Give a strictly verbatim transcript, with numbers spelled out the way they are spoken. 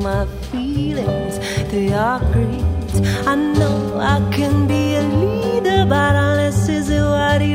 my feelings through your grades. I know I can be a leader, but unless is what you